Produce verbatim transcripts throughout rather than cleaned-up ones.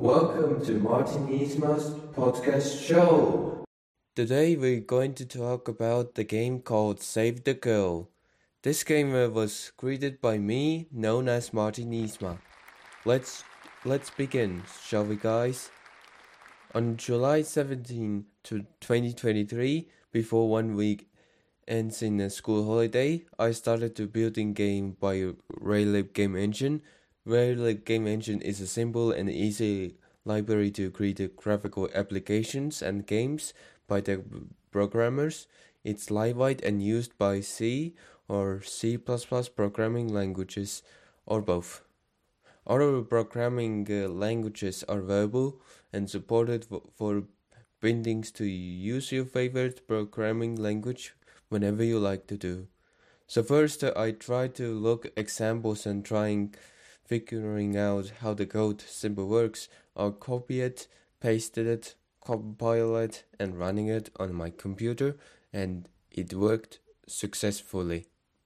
Welcome to Martin Isma's podcast show. Today we're going to talk about the game called Save the Girl. This game uh, was created by me, known as Martin Isma. Let's let's begin, shall we, guys? On July seventeenth, twenty twenty-three, before one week ends in a school holiday, I started to building game by Raylib Game Engine. Raylib Game Engine is a simple and easy library to create graphical applications and games by the programmers. It's lightweight and used by C or C plus plus programming languages, or both. Other programming uh, languages are available and supported for, for bindings to use your favorite programming language whenever you like to do. So first uh, I tried to look examples and trying figuring out how the code simply works. I copy it, pasted it, compile it, and running it on my computer, and it worked successfully.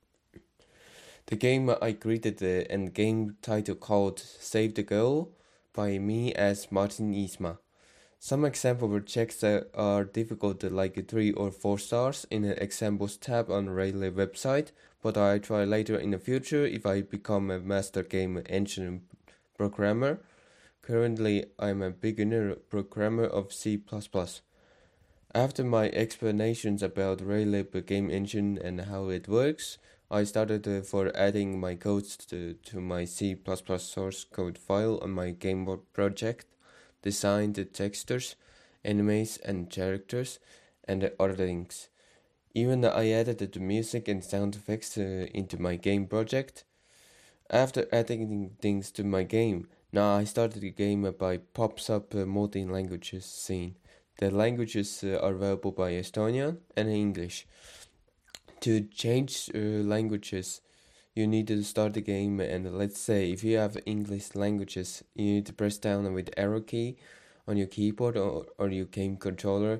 The game I created the end game title called Save the Girl by me as Martin Isma. Some example projects that are difficult, like three or four stars, in the examples tab on Raylib website, but I try later in the future if I become a master game engine programmer. Currently, I'm a beginner programmer of C plus plus. After my explanations about Raylib Game Engine and how it works, I started uh, for adding my codes to, to my C plus plus source code file on my game project, designed the textures, enemies and characters, and the other things. Even I added the music and sound effects uh, into my game project. After adding things to my game, now I started the game by pops up uh, multi-languages scene. The languages uh, are available by Estonian and English. To change uh, languages, you need to start the game, and let's say if you have English languages, you need to press down with arrow key on your keyboard or, or your game controller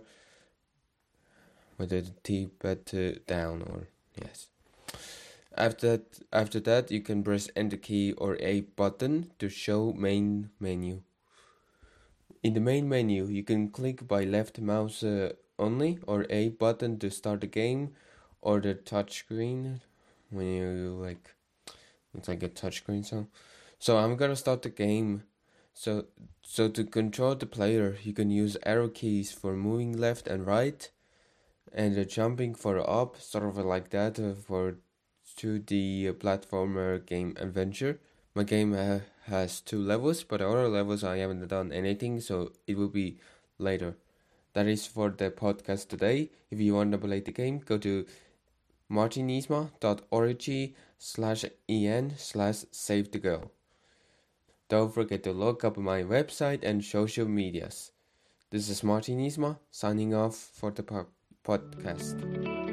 with the T pad uh, down, or yes. After that, after that, you can press enter key or A button to show main menu. In the main menu, you can click by left mouse uh, only, or A button to start the game, or the touchscreen when you like it's like a touchscreen. So, so I'm gonna start the game. So, so to control the player, you can use arrow keys for moving left and right, and uh, jumping for up, sort of like that uh, for two D platformer game adventure. My game uh, has two levels, but the other levels I haven't done anything, so it will be later. That is for the podcast today. If you want to play the game, go to martinisma.org slash en slash save the girl. Don't forget to look up my website and social medias. This is Martin Isma signing off for the po- podcast.